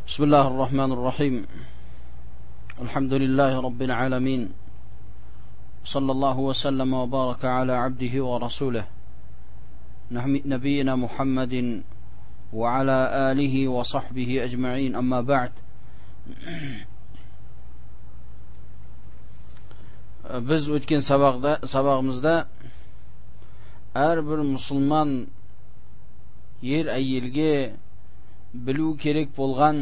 بسم الله الرحمن الرحيم. الحمد لله رب العالمين، صلى الله وسلم وبارك على عبده ورسوله نبينا محمد وعلى آله وصحبه أجمعين. أما بعد. Biz o'tgan sabag'imizda har bir musulmon yer ayelga bilu kerak bo'lgan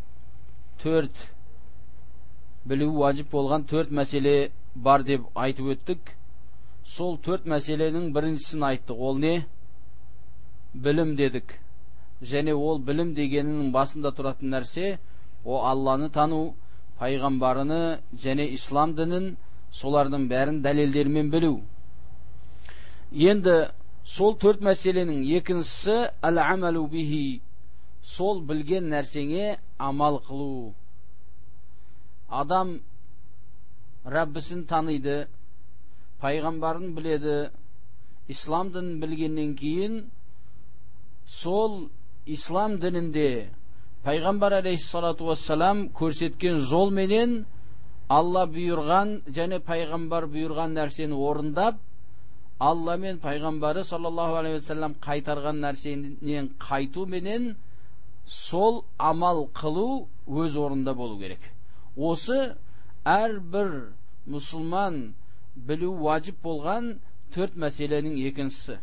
bilu vacip bo'lgan 4 masele bar deb aytib o'tdik. Sol 4 maselening birinchisini aytdik. Ol ne? Bilim dedik. Және ол bilim degeninin basında turатын нәрсе o Allah'ını tanu, paygambarını және İslam dinin solarının bәрін дәлелдермен білу. Енді сол 4 мәселенің екіншісі әл-амалу бихи, сол білген нәрсеңе амал қылу. Адам Раббісін таниды, пайғамбарын біледі, İslam дінін білгеннен кейін сол İslam дінінде пайғамбар алейхиссалату вассалам көрсеткен жол менен Алла бұйырған және пайғамбар бұйырған нәрсені орындап, Алла мен пайғамбары саллаллаху алейхи вассалам қайтарған нәрсенен қайту менен сол амал қылу өз орында болу керек. Осы әрбір мұсылман білу вajib болған 4 мәселенің екіншісі.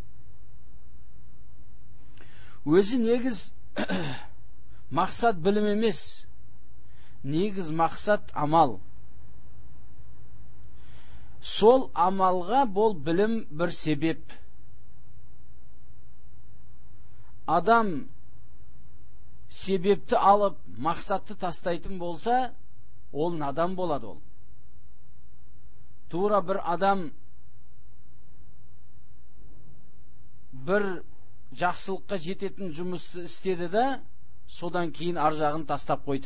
Өзі негіз мақсат білім емес, негіз мақсат амал. Сол амалға бол білім бір себеп. Адам себепті алып мақсатты тастайтын болса, ол надан болады ол. Тура бір адам бір жақсылыққа жететін жұмысты істеді де, содан кейін аржағын тастап қойды.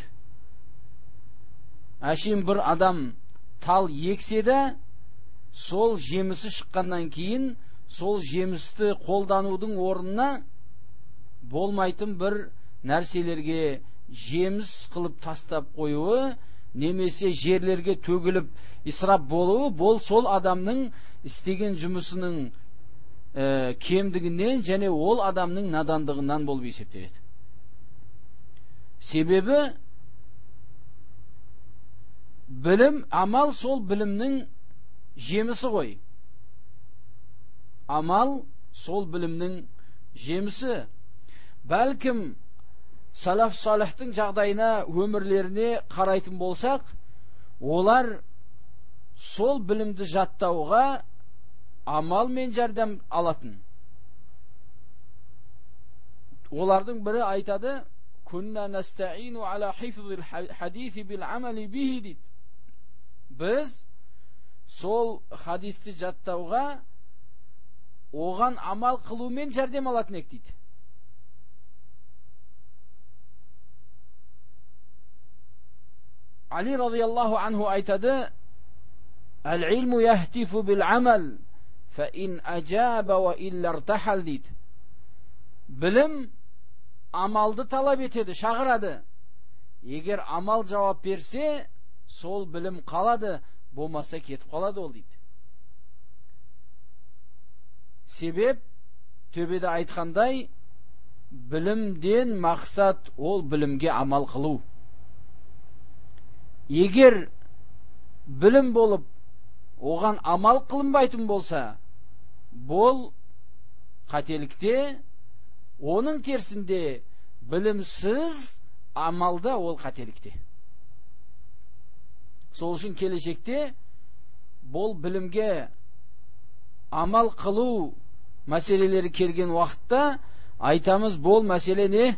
Әшейін бір адам тал ексе де, сол жемісі шыққаннан кейін сол жемісті қолданудың орнына болмайтын бір нәрселерге жеміс қылып тастап қоюы, немесе жерлерге төгіліп исрап болуы, бол сол адамның істеген жұмысының кемдігінен және ол адамның надандығынан болып есептеледі. Себебі білім, амал сол білімнің жемісі ғой. Амал сол білімнің жемісі. Бәлкім салаф салихтың жағдайына, өмірлеріне қарайтын болсақ, олар сол білімді жаттауға амал мен жәрдем алатын. Олардың бірі айтады: "Күнна настаину аля хифзил хадиси бил амали бихи" дейді. Біз сол хадисті жаттауға оған амал қылумен жәрдем алатын ек дейді. Али радиаллаху анху айтады: "Әл-илму яхтифу бил амал, фа ин ажаба ва илля ртахал" дейді. Білім амалды талап етеді, шақырады. Егер амал жауап берсе, сол білім қалады, болмаса кетіп қалады ол дейді. Себеп, төбеде айтқандай, білімден мақсат ол білімге амал қылу. Егер білім болып, оған амал қылынбайтын болса, бұл қателікте, оның терсінде білімсіз амалда ол қателікте. Сол үшін келешекте бұл білімге амал қылу мәселелері келген уақытта айтамыз, бұл мәселе не?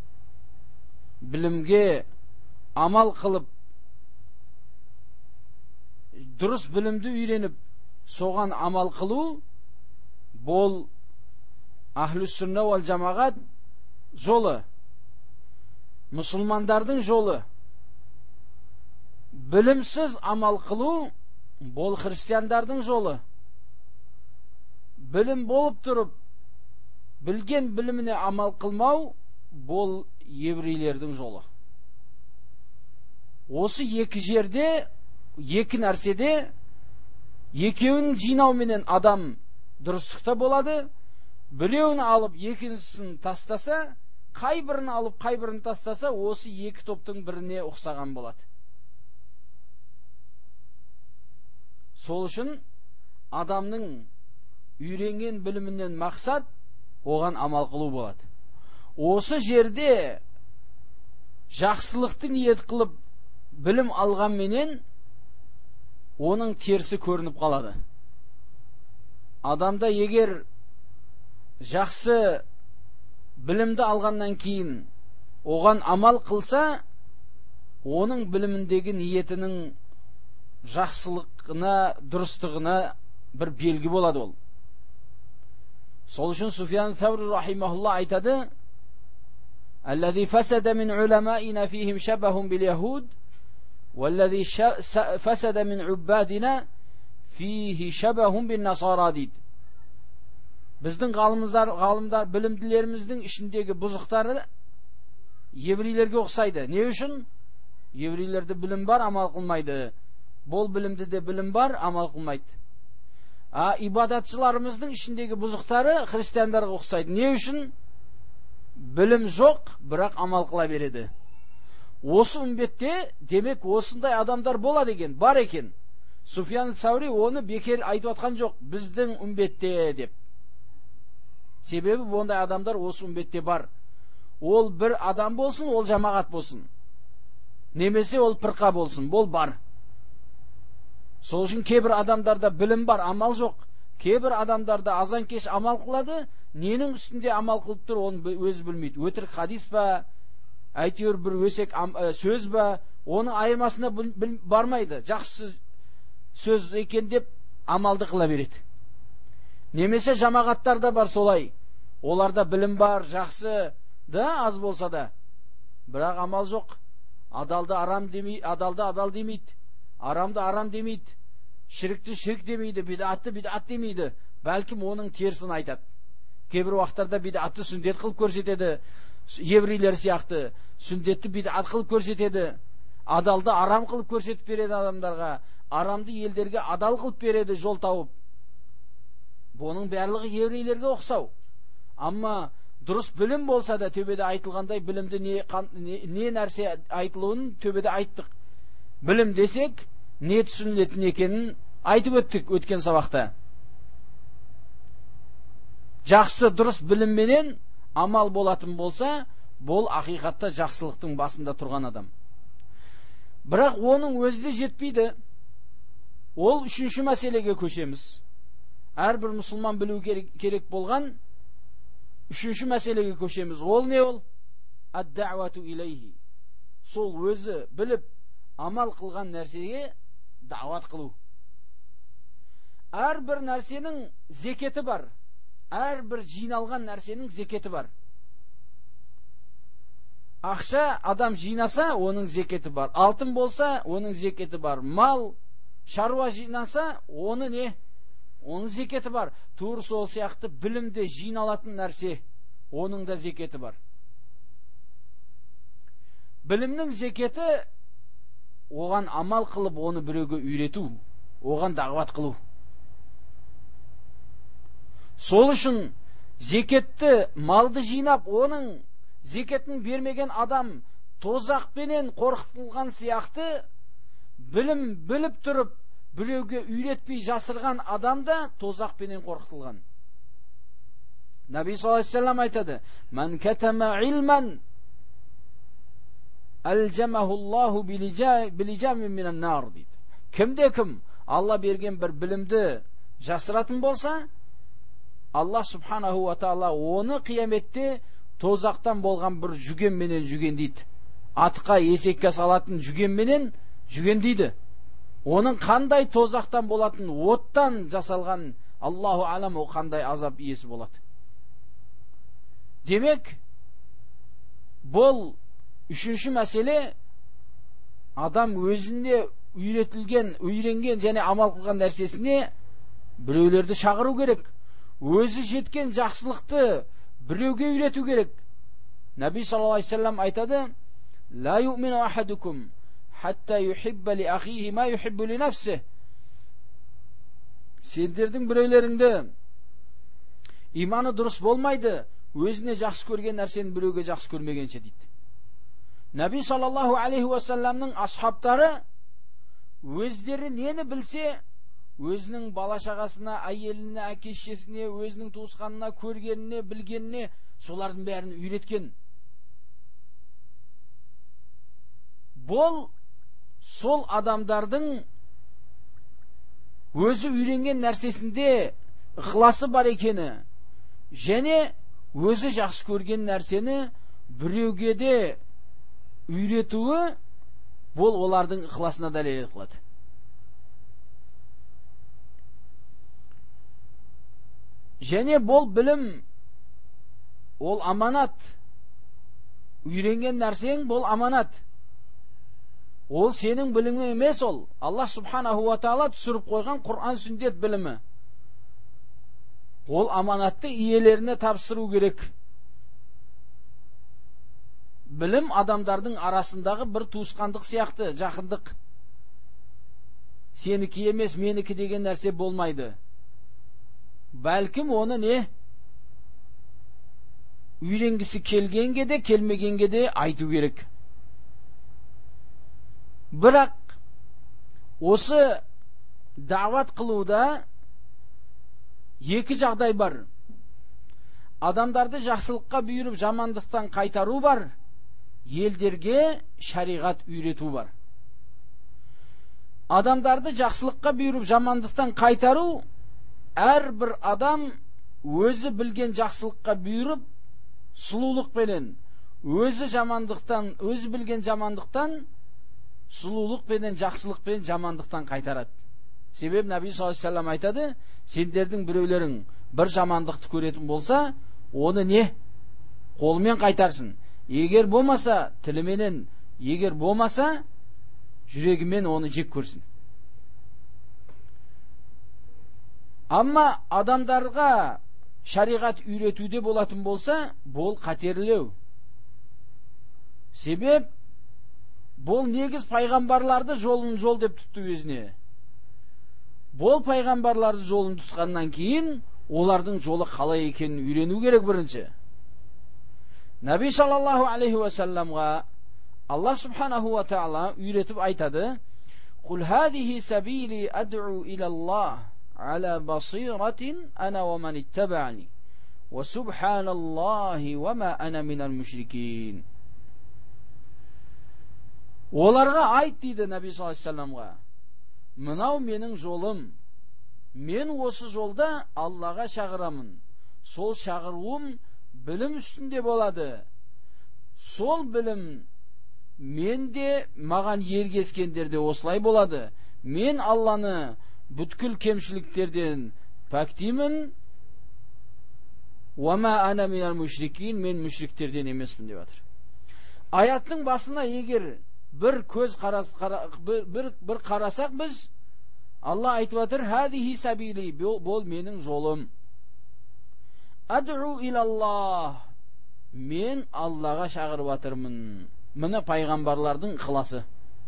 Білімге амал қылып, дұрыс білімді үйреніп, соған амал қылу, бұл ахлус-сунна вал жамағат жолы, мұсылмандардың жолы. Білімсіз амал қылу, бұл христиандардың жолы. Білім болып тұрып, білген біліміне амал қылмау, бұл еврейлердің жолы. осы екі жерде, екі нәрседе екеуін жинау менен адам дұрыстықта болады. Біреуін алып екіншісін тастаса, қай бірін алып қай бірін тастаса, осы екі топтың біріне ұқсаған болады. Сол үшін адамның үйренген білімінен мақсат оған амал қылу болады. Осы жерде жақсылықты ниет қылып білім алған менен оның терісі көрініп қалады. Адамда егер жақсы білімді алғаннан кейін оған амал қылса, оның біліміндегі ниетінің жақсылығына, дұрыстығына бір белгі болады ол. Сол үшін Суфиян Саури рахимахулла айтады: "Аллази фасада мин уламаина фихим шабахун бил яхуд, валлази фасада мин уббадина фихи шабахун бин насара" дейді. Біздің ғалымдар, білімділеріміздің ішіндегі бұзықтары еврейлерге ұқсайды. Не үшін? Еврейлерде білім бар, амал қылмайды. Бол білімді де білім бар, амал қылмайды. Ибадатшыларымыздың ішіндегі бұзықтары христиандарға ұқсайды. Не үшін? Білім жоқ, бірақ амал қыла береді. Осы үмбетте, демек, осындай адамдар болады екен, бар екен. Суфиян Саури оны бекер айтып атқан жоқ, біздің үмбетте деп. Себебі ондай адамдар осы үмбетте бар. Ол бір адам болсын, ол жамағат болсын. Немесе ол пірқа болсын, бол бар. Сол үшін кейбір адамдарда білім бар, амал жоқ. Кейбір адамдарда азан кеш амал қылады, ненің үстінде амал қылып тұр, оны өзі білмейді. Өтірік хадис па, әйтеуір бір өсек сөз ба, оның айырмасына бармайды. Жақсы сөз екен деп амалды қыла береді. Немесе жамағаттарда бар солай. Оларда білім бар, жақсы да, аз болса да, бірақ амал жоқ. Адалды адал демейді, арамды арам демейді, шірікті шірік демейді, бидатты бидат демейді. Бәлкім оның терісін айтады. Кейбір уақыттарда бидатты сүндет қылып көрсетеді, еврейлер сияқты сүндетті бидат қылып көрсетеді, адалды арам қылып көрсетіп береді адамдарға, арамды елдерге адал қылып береді, жол тауып. Бұның барлығы еврейлерге ұқсау. Амма дұрыс білім болса да, төбеде айтылғандай білімді не нәрсе айтылуын төбеде айттық. Білім десек, не түсінілетін екенін айтып өттік өткен сабақта. Жақсы дұрыс білімменен амал болатын болса, бұл ақиқатта жақсылықтың басында тұрған адам. Бірақ оның өзі де жетпейді. Ол үшінші мәселеге көшеміз. Әрбір мұсылман білу керек болған үшінші мәселеге көшеміз. Ол не ол? Ад-да'вату илейхи. Сол өзі біліп амал қылған нәрсеге дағуат қылу. Әрбір нәрсенің зекеті бар. Әрбір жиналған нәрсенің зекеті бар. Ақша адам жинаса, оның зекеті бар. Алтын болса, оның зекеті бар. Мал, шаруа жинаса, оны не? Оның зекеті бар. Тур сол сияқты білімде жиналатын нәрсе, оның да зекеті бар. Білімнің зекеті оған амал қылып, оны біреуге үйрету, оған дағуат қылу. Сол үшін зекетті, малды жинап, оның зекетін бермеген адам тозақпенен қорқытылған сияқты, білім біліп тұрып біреуге үйретпей жасырған адам да тозақпенен қорқытылған. Наби саллаллаху алейхи ва саллям айтады: "Ман катама илман алжамахуллаху билижамин минан нар" дейді. Кімде-кім Алла берген бір білімді жасыратын болса, Аллах субханаху ва таала оны қияметте тозақтан болған бір жүгенменен жүгендейді. Атқа, есекке салатын жүгенменен жүгендейді. Оның қандай тозақтан болатын, оттан жасалған, Аллаху алам, о қандай азап иесі болады. Демек, бұл үшінші мәселе, адам өзіне үйренген және амал қылған нәрсесіне біреулерді шақыру керек. Өзі жеткен жақсылықты біреуге үйрету керек. Наби саллаллаху алейхи ва саллям айтады: "Ла ю'мину ахадукум hatta yuhibba li akhihi ma yuhibbu li nafsihi. Сендердің біреулеріңді иманы дұрыс болмайды, өзіне жақсы көрген нәрсені біреуге жақсы көрмегенше дейді. Наби саллаллаху алейхи уассаламның асхабтары өздері нені білсе, өзінің бала-шағасына, әйеліне, әке-шешесіне, өзінің туысқанына, көргеніне, білгеніне солардың бәрін үйреткен. Бұл сол адамдардың өзі үйренген нәрсесінде ықыласы бар екені, және өзі жақсы көрген нәрсені біреуге де үйретуі, бұл олардың ықыласына дәлел қылады. Және бұл білім, ол аманат. Үйренген нәрсең бұл аманат. Ол сенің білімі емес ол. Аллах субханаху ва таала түсіріп қойған Құр'ан сүннет білімі. Ол аманатты иелеріне тапсыру керек. Білім адамдардың арасындағы бір туысқандық сияқты, жақындық. Сенікі емес, менікі деген нәрсе болмайды. Бәлкім оны не? Үйренгісі келгенге де, келмегенге де айту керек. Бірақ осы дават қылуда екі жағдай бар. Адамдарды жақсылыққа бұйырып, жамандықтан қайтару бар. Елдерге шариғат үйрету бар. Адамдарды жақсылыққа бұйырып, жамандықтан қайтару, әрбір адам өзі білген жақсылыққа бұйырып, сұлулықпенен, өзі білген жамандықтан сұлулықпенен, жақсылықпен, жамандықтан қайтарады. Себебі Наби саллаллаху алейхи ва саллям айтады, сендердің біреулерің бір жамандықты көретін болса, оны не? Қолымен қайтарсын. Егер болмаса, тіліменен, егер болмаса, жүрегімен оны жек көрсін. Амма адамдарға шариғат үйретуде болатын болса, бұл қатерлеу. Себеп, бұл негіз пайғамбарларды жол деп тұтты өзіне. Бұл пайғамбарларды жолын тұтқаннан кейін, олардың жолы қалай екенін үйрену керек бірінші. Наби саллаллаху алейхи ва салламға Аллах субханаху ва таала үйретіп айтады: "Қул хадихи сабили ад'у илаллах ala basiratin ana wa man ittaba'ani wa subhanallahi wa ma ana minal mushrikin." Оларға айт дейді Наби саллаллаху алейхи ва салламға: "Мынау менің жолым. Мен осы жолда Аллаға шақырамын. Сол шақыруым білім үстінде болады. Сол білім менде, маған ергескендерде осылай болады. Мен Алланы бүткіл кемшіліктерден пәктеймін. Уама ана минал мушрикин, мен мушриктерден емеспін" деп жатыр. Аяттың басына егер бір қарасақ біз, Алла айтып жатыр: "Хадихи сабили", бұл менің жолым. Ад'у илаллах, мен Аллаға шақырып жатырмын. Мына пайғамбарлардың ықыласы.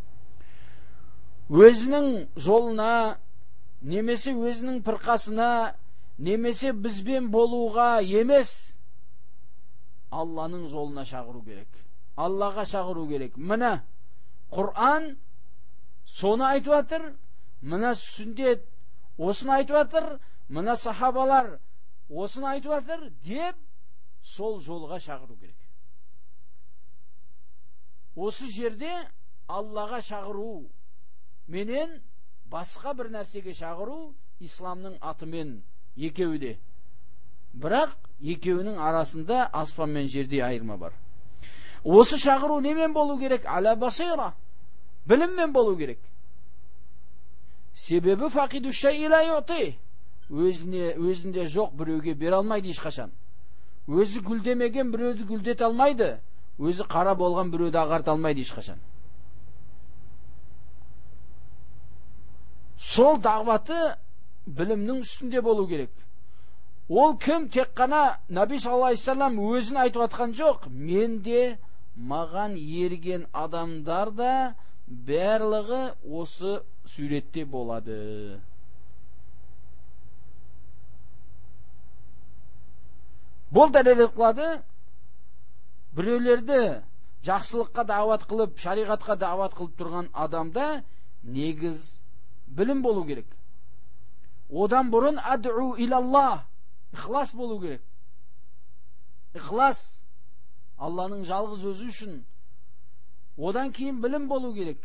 Өзінің жолына, немесе өзінің пірқасына, немесе бізбен болуға емес, Алланың жолына шақыру керек. Аллаға шақыру керек. Мына Құр'ан соны айтып жатыр, мына сүндет осыны айтып жатыр, мына сахабалар осыны айтып жатыр деп, сол жолға шақыру керек. Осы жерде Аллаға шақыру менен басқа бір нәрсеге шақыру исламның атымен екеуі де. Бірақ екеуінің арасында аспан мен жерде айырма бар. Осы шақыру немен болу керек? Аля басира, біліммен болу керек. Себебі фақиду шайи ла юъти, өзінде жоқ біреуге бере алмайды ешқашан. Өзі гүлдемеген біреуді гүлдете алмайды. Өзі қара болған біреуді ағарта алмайды ешқашан. Сол дағваты білімнің үстінде болу керек. Ол кім? Тек қана Наби саллаллаху алейхи ва саллям өзін айтып жатқан жоқ. Мен де, маған ерген адамдар да, барлығы осы суретте болады. Бұл дәлел қылады, біреулерді жақсылыққа дават қылып, шариғатқа дават қылып тұрған адамда негіз білім болу керек. Одан бұрын аду илаллах, ихлас болу керек. Ихлас Алланың жалғыз өзі үшін. Одан кейін білім болу керек.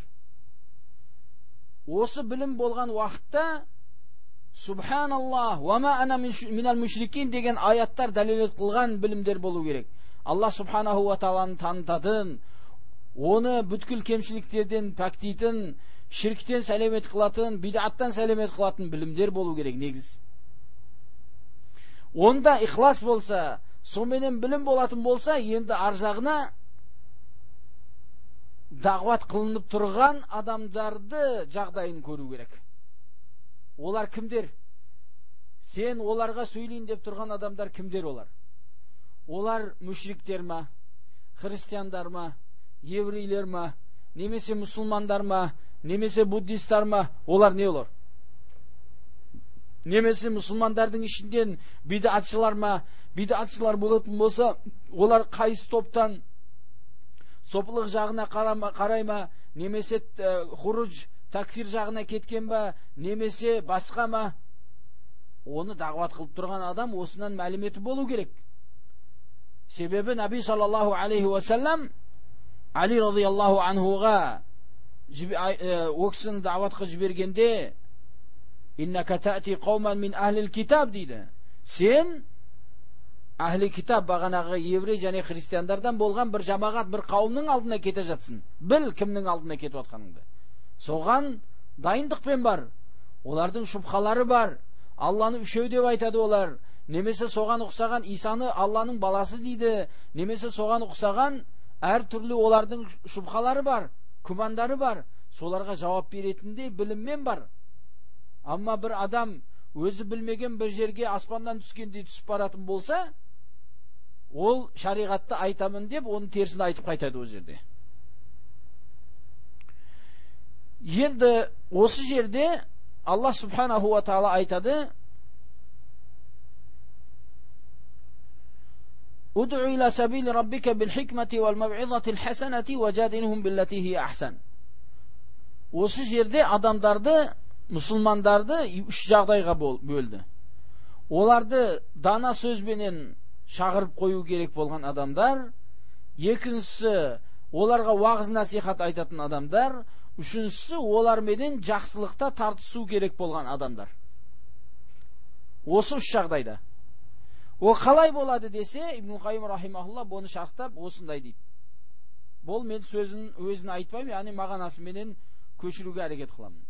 Осы білім болған уақытта Субханаллах, ва ма ана минал мушрикин деген аяттар дәлелет қылған білімдер болу керек. Алла Субханаху ва тааланы танытатын, оны бүткіл кемшіліктерден пәктейтін, ширктен сәлемет қылатын, бидаттан сәлемет қылатын білімдер болу керек негіз. Онда ихлас болса, сонымен білім болатын болса, енді аржағына дағуат қылынып тұрған адамдарды жағдайын көру керек. Олар кімдер? Сен оларға сөйлейін деп тұрған адамдар кімдер олар? Олар мүшриктер ма, христиандар ма, еврейлер ма, немесе мұсылмандар ма, немесе буддисттар ма? Олар не олар? Немесе мұсылмандардың ішінден бидатшылар ма? Бидатшылар болатын болса, олар қайсы топтан? Сопылық жағына қарай ма? Немесе хуруж, такфир жағына кеткен ба? Немесе басқа ма? Оны дағуат қылып тұрған адам осынан мәліметі болу керек. Себебі Наби саллаллаху алейхи ва саллам Али радиаллаху анхуға өксін дағуатқа жібергенде иннака таъти қауман мин ахлил китаб дейді. Сен ахли китаб, бағанағы еврей және христиандардан болған бір жамағат, бір қауымның алдына кете жатсың. Біл кімнің алдына кетіп атқаныңды. Соған дайындықпен бар. Олардың шубхалары бар. Алланы үшеу деп айтады олар. Немесе соған ұқсаған Исаны Алланың баласы дейді. Немесе соған ұқсаған әр түрлі олардың шубхалары бар, күмәндары бар. Соларға жауап беретіндей біліммен бар. Амма бір адам өзі білмеген бір жерге аспаннан түскендей түсіп баратын болса, ол шариғатты айтамын деп, оның терісін айтып қайтады ол жерде. Енді осы жерде Аллах Субханаху ва таала айтады: Уд'у иля сабили раббика бил хикмати вал мав'изати хасанати важадилхум биллати хия ахсан. Осы жерде адамдарды, мұсылмандарды үш жағдайға бөлді. Оларды дана сөзбенен шағырып қою керек болған адамдар, екіншісі оларға уағыз насихат айтатын адамдар, үшіншісі оларменен жақсылықта тартысу керек болған адамдар. Осы үш жағдайда. О қалай болады десе, Ибн Қайым рахимахулла бұны шарықтап осындай дейді. Бұл мен сөзін өзін айтпаймын, яғни мағанасы менен көшіруге әрекет қыламын.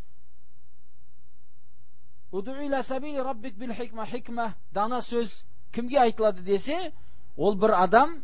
Уд'у иля сабили раббик бил хикма, хикма дана сөз кімге айтылады десе, ол бір адам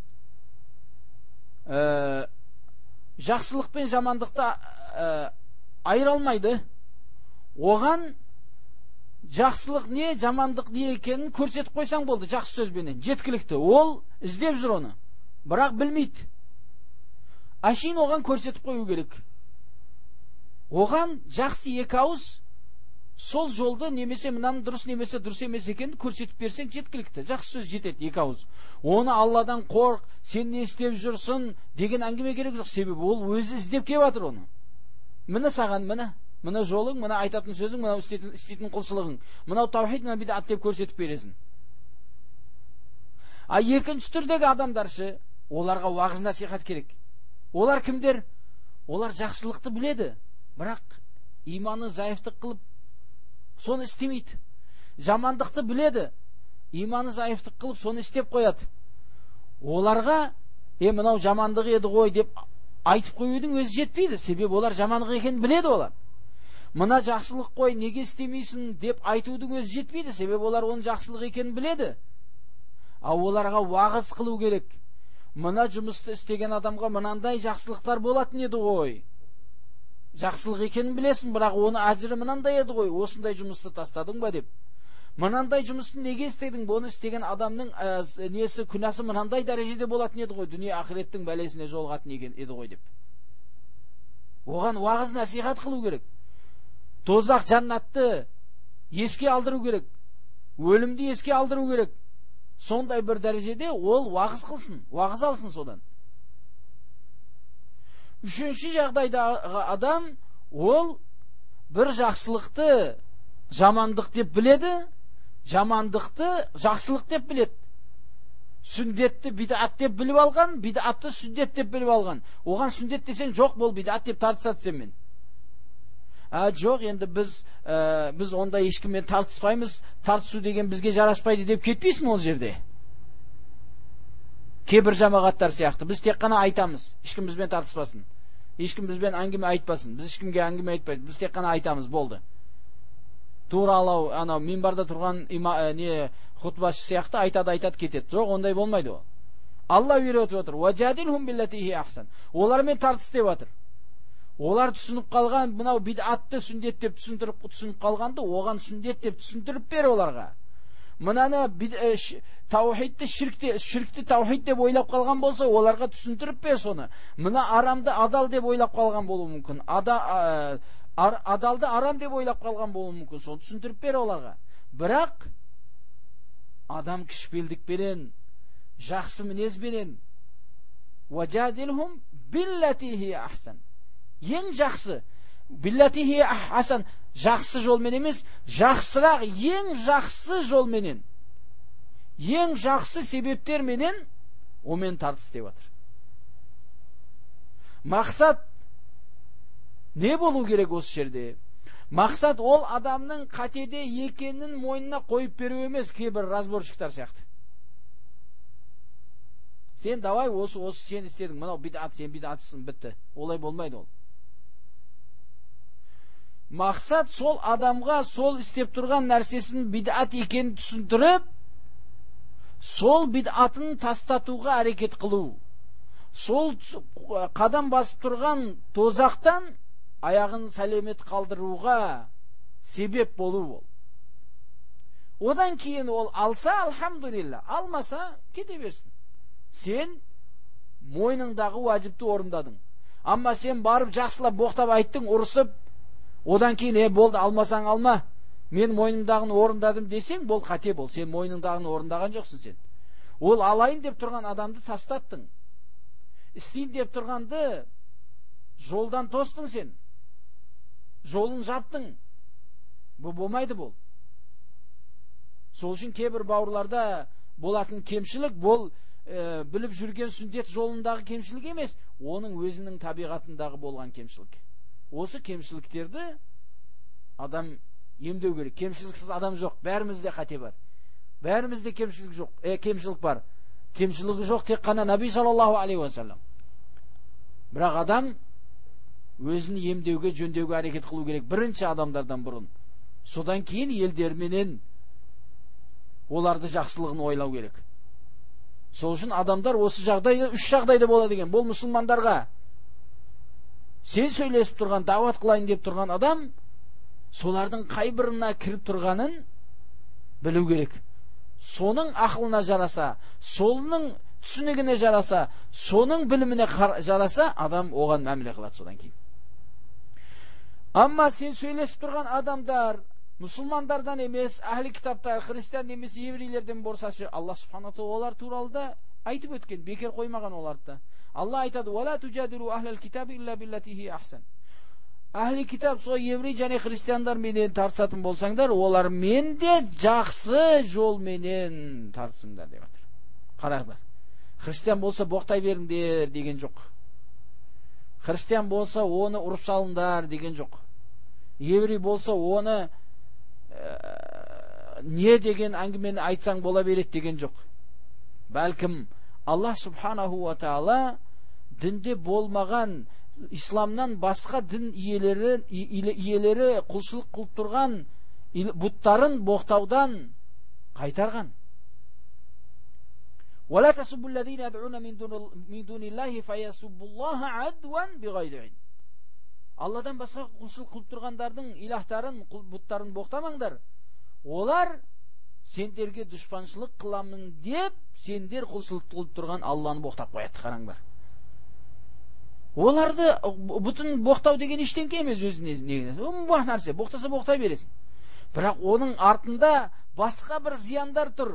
жақсылық пен жамандықта айыра алмайды. Оған жақсылық не, жамандық не екенін көрсетіп қойсаң болды, жақсы сөзбенен, жеткілікті. Ол іздеп жүр оны, бірақ білмейді. Ашин оған көрсетіп қою керек. Оған жақсы екі ауыз сол жолды, немесе мынаны дұрыс, немесе дұрыс емес екенін көрсетіп берсең жеткілікті. Жақсы сөз жетеді, екі ауыз. Оны Алладан қорқ, сен не істеп жүрсің деген әңгіме керек жоқ. Себебі ол өзі іздеп келіп жатыр оны. Міне саған, мына жолың, мына айтатын сөзің, мына істейтін құлшылығың, мынау таухид, мына бидат деп көрсетіп бересің. А екінші түрдегі адамдаршы, оларға уағыз насихат керек. Олар кімдер? Олар жақсылықты біледі, бірақ иманы зайыфтық қылып соны істемейді. Жамандықты біледі, иманы зайыфтық қылып соны істеп қояды. Оларға мынау жамандық еді ғой деп айтып қоюдың өзі жетпейді. Себебі олар жамандық екенін біледі олар. Мына жақсылық қой, неге істемейсің деп айтудың өзі жетпейді. Себебі олар оның жақсылық екенін біледі. Ал оларға уағыз қылу керек. Мына жұмысты істеген адамға мынандай жақсылықтар болатын еді ғой. Жақсылық екенін білесің, бірақ оны әжірі мынандай еді ғой, осындай жұмысты тастадың ба деп. Мынандай жұмысты неге істедің? Бұны істеген адамның несі, күнәсі мынандай дәрежеде болатын еді ғой, дүние ақыреттің бәлесіне жолығатын еді ғой деп. Оған уағыз насихат қылу керек. Тозақ жаннатты еске алдыру керек. Өлімді еске алдыру керек. Сондай бір дәрежеде ол уағыз қылсын, уағыз алсын содан. Үшінші жағдайда адам ол бір жақсылықты жамандық деп біледі, жамандықты жақсылық деп біледі. Сүндетті бидат деп біліп алған, бидатты сүндет деп біліп алған. Оған сүндет десең жоқ, бол бидат деп тартысады сенмен. Жоқ, енді біз онда ешкіммен тартыспаймыз, тартысу деген бізге жараспайды деп кетпейсің ол жерде. Кейбір жамағаттар сияқты біз тек қана айтамыз, ешкім бізбен тартыспасын, ешкім бізбен әңгіме айтпасын, біз ешкімге әңгіме айтпайды, біз тек қана айтамыз, болды. Туралау, анау минбарда тұрған хутбашы сияқты айтады кетеді. Жоқ, ондай болмайды ол. Алла үйретіп отыр. Важадилхум биллатихи ахсан. Олармен тартыс деп отыр. Олар түсініп қалған, мынау бидатты сүндет деп түсініп қалғанды, оған сүндет деп түсіндіріп бер оларға. Мынаны таухидті ширкті таухид деп ойлап қалған болса, оларға түсіндіріп бер соны. Мына арамды адал деп ойлап қалған болуы мүмкін. Адалды арам деп ойлап қалған болуы мүмкін. Соны түсіндіріп бер оларға. Бірақ адам кішіпелдікпенен, жақсы мінезбенен, важадилхум биллатихи ахсан. Ең жақсы, биллатихи ахсан, жақсы жолмен емес, жақсырақ, ең жақсы жолменен, ең жақсы себептерменен омен тартыс деп отыр. Мақсат не болу керек осы жерде? Мақсат ол адамның қатеде екенін мойнына қойып беру емес, кейбір разборщиктар сияқты. Сен давай осы сен істедің, мынау бидат, сен бидатсың, бітті. Олай болмайды ол. Мақсат сол адамға сол істеп тұрған нәрсесін бидат екенін түсіндіріп, сол бидатын тастатуға әрекет қылу. Сол қадам басып тұрған тозақтан аяғын сәлемет қалдыруға себеп болу ол. Одан кейін ол алса, алхамдулилла, алмаса кете берсін. Сен мойныңдағы уәжіпті орындадың. Амма сен барып жақсылап боқтап айттың, ұрысып, одан кейін болды, алмасаң алма, мен мойнымдағын орындадым десең, бол қате бол. Сен мойныңдағын орындаған жоқсың сен. Ол алайын деп тұрған адамды тастаттың. Істейін деп тұрғанды жолдан тостың сен. Жолын жаптың. Бұл болмайды бұл. Сол үшін кейбір бауырларда болатын кемшілік, бұл біліп жүрген сүндет жолындағы кемшілік емес, оның өзінің табиғатындағы болған кемшілік. Осы кемшіліктерді адам емдеу керек. Кемшіліксіз адам жоқ. Бәрімізде қате бар. Бәрімізде кемшілік жоқ. Кемшілік бар. Кемшілігі жоқ тек қана Наби саллаллаху алейхи уассалам. Бірақ адам өзін емдеуге, жөндеуге әрекет қылу керек. Бірінші адамдардан бұрын. Содан кейін елдерменен оларды жақсылығын ойлау керек. Сол үшін адамдар осы жағдайда, үш жағдайда болады деген. Бұл мұсылмандарға сен сөйлесіп тұрған, дауат қылайын деп тұрған адам, солардың қай біріне кіріп тұрғанын білу керек. Соның ақылына жараса, соның түсінігіне жараса, соның біліміне жараса, адам оған мәміле қылады содан кейін. Амма сен сөйлесіп тұрған адамдар мұсылмандардан емес, әхли кітаптар, христиан емес, еврейлерден болсашы, Алла субханату олар туралы да айтып өткен, бекер қоймаған оларды. Алла айтады: "Вала туджадилу ахлал китаби илля биллатихи ахсан." Әхли китап, сол еврей және христиандар менен тартысатын болсаңдар, олар мен де жақсы жол менен тартысыңдар деп жатыр. Қараңдар. Христиан болса боқтай беріңдер деген жоқ. Христиан болса оны ұрып салыңдар деген жоқ. Еврей болса оны не деген әңгімені айтсаң бола береді деген жоқ. Бәлкім Аллах субханаху ва таала дінде болмаған, исламнан басқа дін иелері құлшылық қылып тұрған бұттарын боқтаудан қайтарған. وَلَا تَسُبُّوا الَّذِينَ يَدْعُونَ مِن دُونِ اللَّهِ فَيَسُبُّوا اللَّهَ عَدْوًا بِغَيْرِ عِلْمٍ. Алладан басқа құлшылық қылып тұрғандардың илахтарын, бұттарын боқтамаңдар. Олар сендерге дұшпаншылық қыламын деп, сендер құлшылық қылып тұрған Алланы боқтап қояды. Қараңдар. Оларды бүтін боқтау деген ештеңке емес өзіне негізі. Бұл нәрсе, боқтаса боқтай бересің. Бірақ оның артында басқа бір зияндар тұр.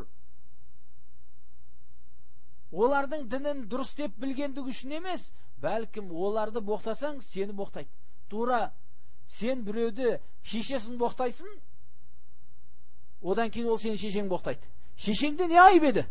Олардың дінін дұрыс деп білгендігі үшін емес, бәлкім оларды боқтасаң, сені боқтайды. Тура сен біреуді шешесін боқтайсың, одан кейін ол сені шешең боқтайды. Шешеңде не айып еді?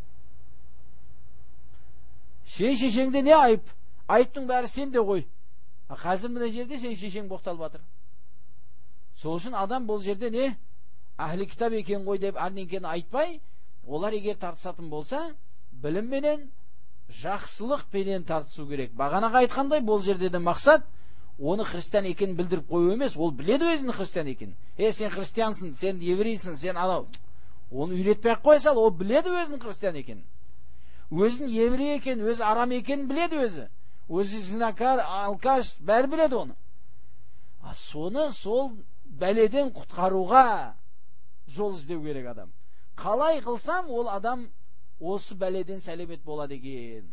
Шешеңде не айып? Айыптың бәрі сенде ғой. Қазір мына жерде сен шешең боқталып жатыр. Сол үшін адам бұл жерде не? Әхли кітап екен ғой деп әрнекені айтпай, олар егер тартысатын болса, білімменен, жақсылықпенен тартысу керек. Бағанаға айтқандай, бұл жерде де мақсат оны христиан екенін білдіріп қою емес, ол біледі өзінің христиан екенін. Сен христиансың, сен еврейсің, сен анау. Оны үйретпей қоя сал, ол біледі өзінің христиан екенін. Өзін еврей екен, өзі арам екенін біледі өзі. Өзі зинакар, алкаш, бәрі біледі оны. Соны сол бәледен құтқаруға жол іздеу керек адам. Қалай қылсам, ол адам осы бәледен сәлемет болады екен.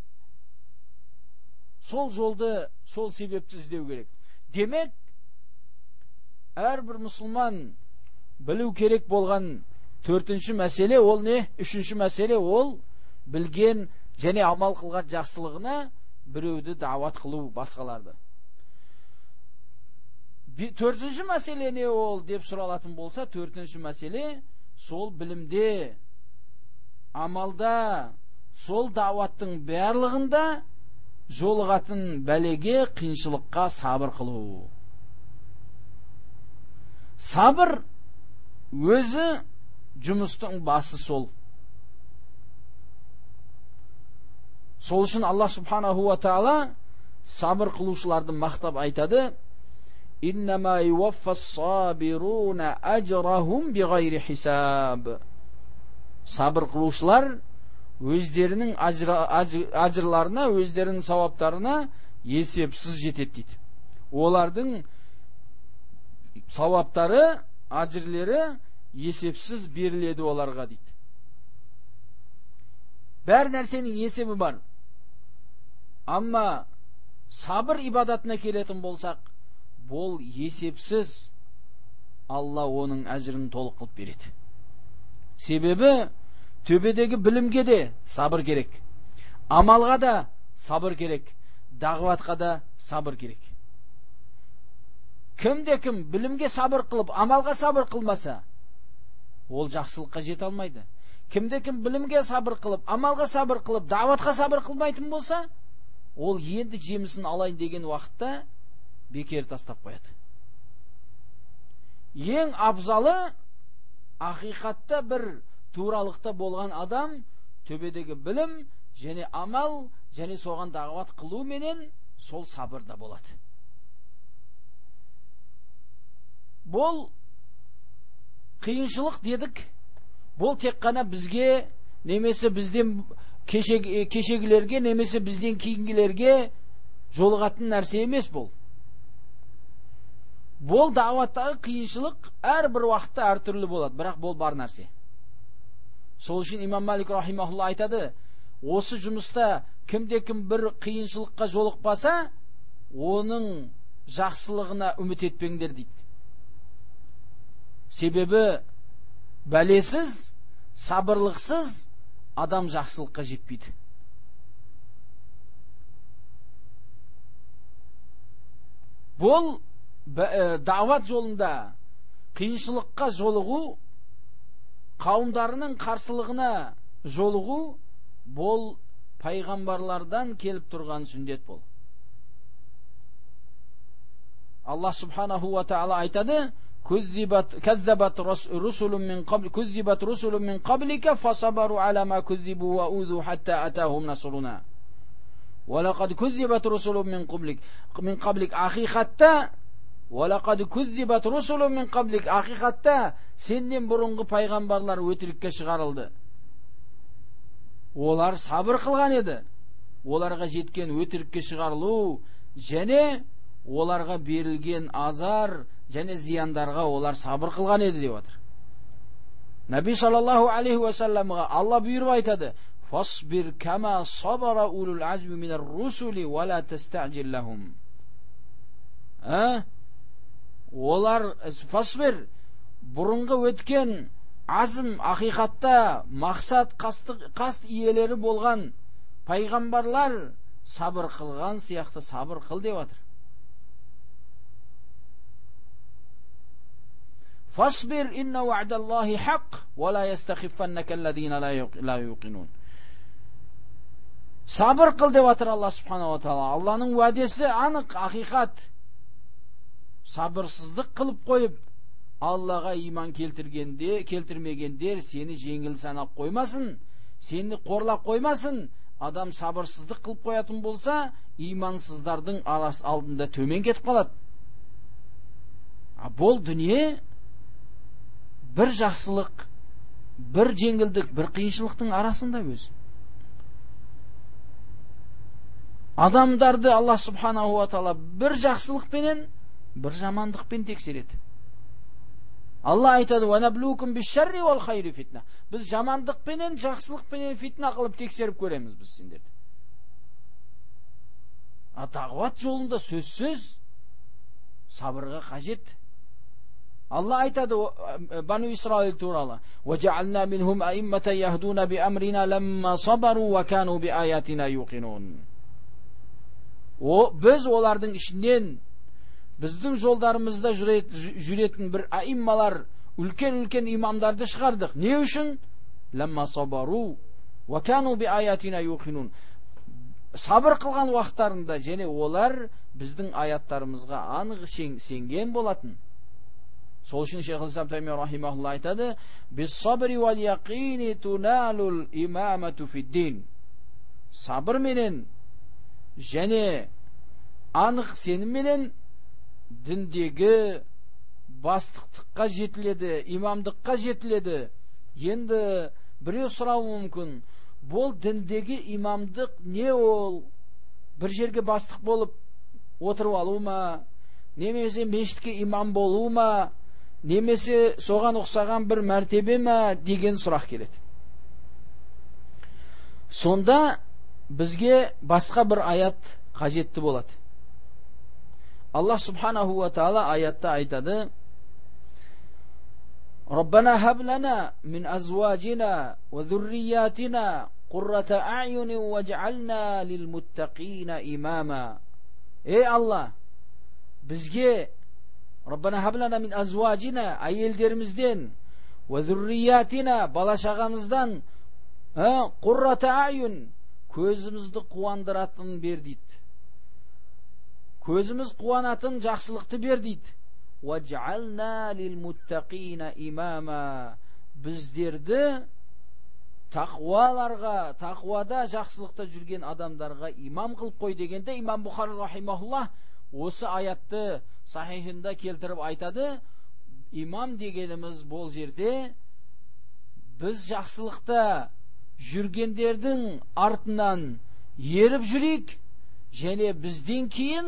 Сол жолды, сол себепті іздеу керек. Демек, әрбір мұсылман білу керек болған төртінші мәселе, ол не? Үшінші мәселе, ол білген және амал қылған жақсылығына біреуді дауат қылу басқаларды. Төртінші мәселе не ол деп сұралатын болса, төртінші мәселе сол білімде, амалда, сол дауаттың барлығында жолығатын бәлеге, қиыншылыққа сабыр қылу. Сабыр өзі жұмыстың басы сол. Сол үшін Аллах субханаху ва таала сабыр қылушыларды мақтап айтады: «Иннама юваффас сабируна ажрахум биғайри хисаб». Сабыр қылушылар өздерінің ажырларына, өздерінің сауаптарына есепсіз жетеді дейді. Олардың сауаптары, ажырлары есепсіз беріледі оларға дейді. Бәр нәрсенің есебі бар. Амма сабыр ибадатына келетін болсақ, бұл есепсіз Алла оның әжірін толық қылып береді. Себебі төбедегі білімге де сабыр керек, амалға да сабыр керек, дағуатқа да сабыр керек. Кімде-кім білімге сабыр қылып, амалға сабыр қылмаса, ол жақсылыққа жете алмайды. Кімде-кім білімге сабыр қылып, амалға сабыр қылып, дағуатқа сабыр қылмайтын болса, ол енді жемісін алайын деген уақытта бекер тастап қояды. Ең абзалы ақиқатта бір туралықта болған адам төбедегі білім және амал және соған дағуат қылу менен сол сабырда болады. Бұл қиыншылық дедік, бұл тек қана бізге немесе бізден кешегілерге немесе бізден кейінгілерге жолығатын нәрсе емес бұл. Бұл дағуаттағы қиыншылық әрбір уақытта әртүрлі болады, бірақ бұл бар нәрсе. Сол үшін имам Малик рахимахулла айтады, осы жұмыста кімде-кім бір қиыншылыққа жолықпаса, оның жақсылығына үміт етпеңдер дейді. Себебі бәлесіз, сабырлықсыз адам жақсылыққа жетпейді. Бұл дағуат жолында қиыншылыққа жолығу, қауымдарының қарсылығына жолығу, бұл пайғамбарлардан келіп тұрған сүндет бұл. Аллах субханаху ва таала айтады: كذبت رسل من قبلك فصبروا على ما كذبوا وأوذوا حتى أتاهم نصرنا ولقد كذبت رسل من قبلك ولقد كذبت رسل من قبلك ақиқатта сенден бұрынғы пайғамбарлар өтірікке шығарылды. Олар сабыр қылған еді. Оларға жеткен өтірікке шығарылу және оларға берілген азар және зияндарға олар сабыр қылған еді деп отыр. Наби саллаллаху алейхи ва салламға Алла бұйырып айтады: "Фасбир кама сабара улул азми минар русули ва ла тастаджил лахум." Олар фасбир бұрынғы өткен азым ақиқатта мақсат қаст иелері болған пайғамбарлар сабыр қылған сияқты сабыр қыл деп жатыр. Фасбир инна ва'даллахи хақ ва ла ястахиффаннака аллазина ла юқинун. Сабыр қыл деп жатыр Алла субханала тағала. Алланың уәдесі анық, ақиқат. Сабырсыздық қылып қойып, Аллаға иман келтірмегендер сені жеңіл санап қоймасын, сені қорлап қоймасын. Адам сабырсыздық қылып қоятын болса, имансыздардың алдында төмен кетіп қалады. Бұл дүние бір жақсылық, бір жеңілдік, бір қиыншылықтың арасында өз. Адамдарды Алла субханаху ва таала бір жақсылықпенен, бір жамандықпен тексереді. Алла айтады: "Ва наблукум биш-шарри вал хайри фитна". Біз жамандықпенен, жақсылықпенен фитна қылып тексеріп көреміз біз сендерді. Тағуат жолында сөзсіз сабырға қажет. Алла айтады Бану Исраил туралы: "Ва жа'ална минхум аимматан яхдуна би амрина ламма сабару ва кану би аятина юқинун". Біз олардың ішінен біздің жолдарымызда жүретін бір аиммалар, үлкен имамдарды шығардық. Не үшін? Ламма сабару ва кану би аятина юқинун. Сабыр қылған уақыттарында және олар біздің аяттарымызға анық сенген болатын. Сол үшін Шейх Ислам Таймия рахимахулла айтады: "Бис сабри вал яқини туналул имамату фид-дин". Сабыр менен және анық сенімменен діндегі бастықтыққа жетіледі, имамдыққа жетіледі. Енді біреу сұрауы мүмкін: бұл діндегі имамдық не ол? Бір жерге бастық болып отырып алу ма? Немесе мешітке имам болу ма? Немесе соған ұқсаған бір мәртебе ма? Деген сұрақ келеді. Сонда бізге басқа бір аят қажетті болады. Аллах субханаху ва таала аятта айтады: "Раббана хаб лана мин азважина ва зурриятина қуррата а'юни вадж'ална лил муттақина имама". Ей Алла, бізге Раббана хаб лана мин азважина, әйелдерімізден, ва зурриятина, бала-шағамыздан, қуррата а'юн, көзімізді қуандыратын бер дейді. Көзіміз қуанатын жақсылықты бер дейді. Вадж'ална лил муттақина имама, біздерді тақуаларға, тақуада жақсылықта жүрген адамдарға имам қылып қой дегенде, имам Бұхари рахимахуллах осы аятты сахихында келтіріп айтады: имам дегеніміз бұл жерде біз жақсылықта жүргендердің артынан еріп жүрейік, және бізден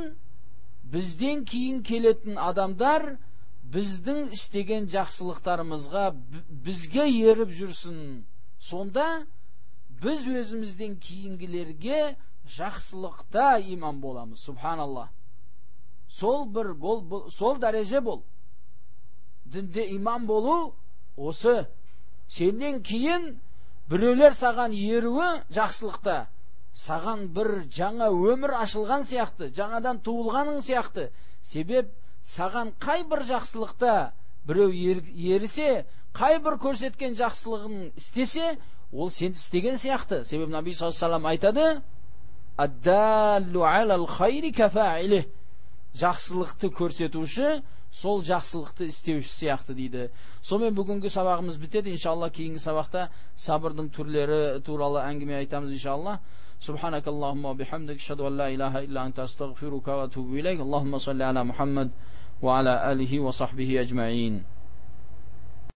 кейін келетін адамдар біздің істеген жақсылықтарымызға бізге еріп жүрсін. Сонда біз өзімізден кейінгілерге жақсылықта имам боламыз. Субханаллах. Сол дәреже бол. Дінде имам болу осы. Сенен кейін біреулер саған еруі жақсылықта, саған бір жаңа өмір ашылған сияқты, жаңадан туылғаның сияқты. Себеп саған қай бір жақсылықта біреу ерісе, қай бір көрсеткен жақсылығын істесе, ол сен істеген сияқты. Себеп Наби саллаллаху алейхи айтады: "Аддаллу алал хайри кафаилих". Жақсылықты көрсетуші сол жақсылықты істеуші сияқты дейді. Сонымен бүгінгі сабағымыз бітеді. Иншалла кейінгі сабақта сабырдың түрлері туралы әңгіме айтамыз иншалла. Субханакаллахумма бихамдик, ашхаду ан ла илаха илля анта, астагфирука ва атубу илейк. Аллахумма салли ала Мухаммад ва ала алихи ва сахбихи аджмаин.